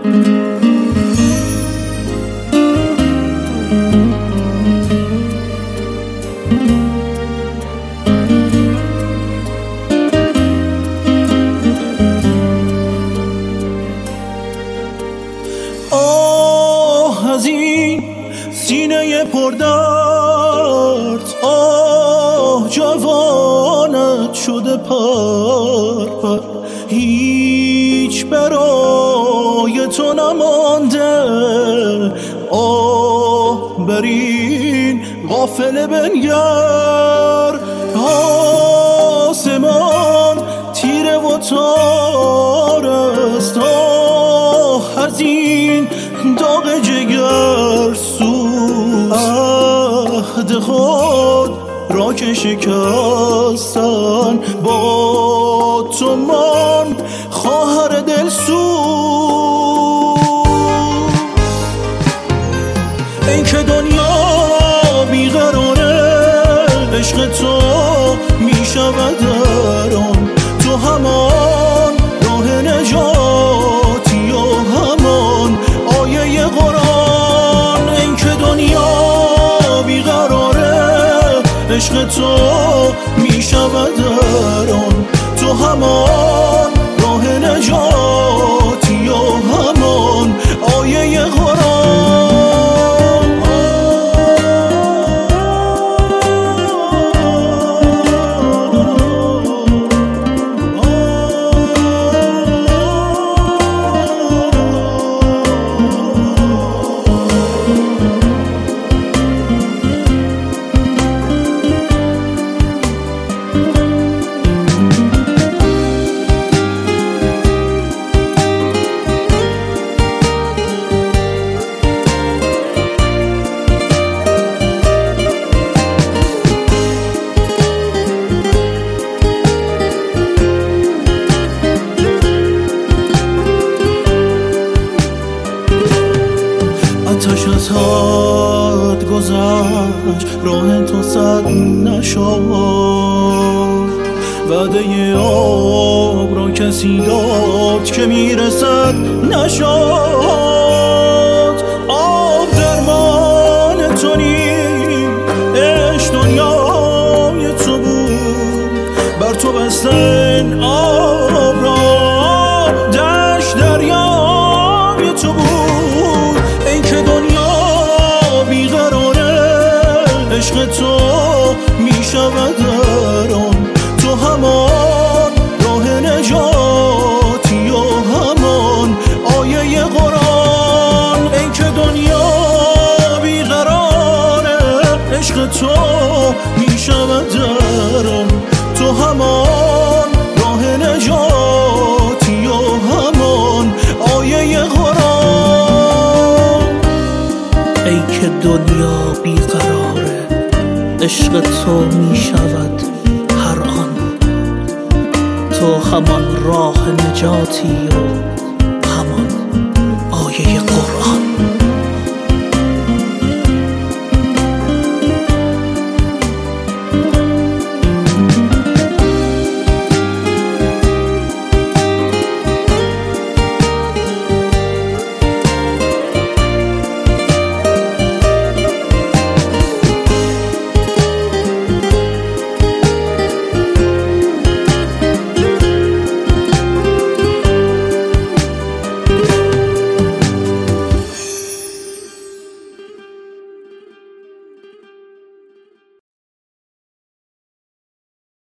آه از این سینه پردرد، آه جوانت شده پر پر، هیچ برای تو نمانده. آه بر این قافله بنگر، آسمان تیره و تار است. آه از این داغ جگر سوز، عهد خود را که شکستن، با تو من خواهر دل سوز. این که دنیا بیقراره، عشق تو می شود در آن، تو همان راه نجاتی و همان آیه قرآن. این که دنیا بیقراره، عشق تو می شود در آن، تو همان راه نجاتی و همان آیه قرآن. آتش از حد گذشت، راه تو سد نشد، وعده آب را کسی داد که میرسد نشد. آب درمان تو نیست، دنیای تو بود، بر تو بستن آب را دشت دریای تو بود. این که دنیا بیقراره، عشق تو می شود در آن، تو همان راه نجاتی و همان آیه قرآن. این که دنیا بیقراره، عشق تو می شود در آن، تو همان راه نجاتی و همان آیه قرآن. ای که دنیا بیقراره، عشق تو می شود هر آن، تو همان راه نجاتی و